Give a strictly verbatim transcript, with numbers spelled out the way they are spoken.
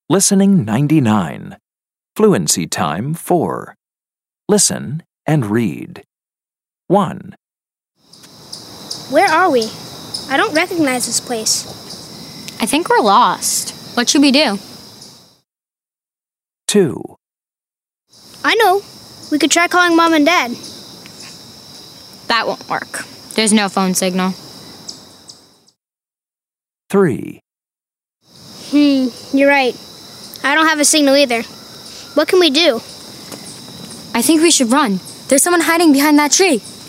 Listening ninety-nine. Fluency time four. Listen and read. one. Where are we? I don't recognize this place. I think we're lost. What should we do? two. I know. We could try calling Mom and Dad. That won't work. There's no phone signal. three. Hmm, you're right. I don't have a signal either. What can we do? I think we should run. There's someone hiding behind that tree.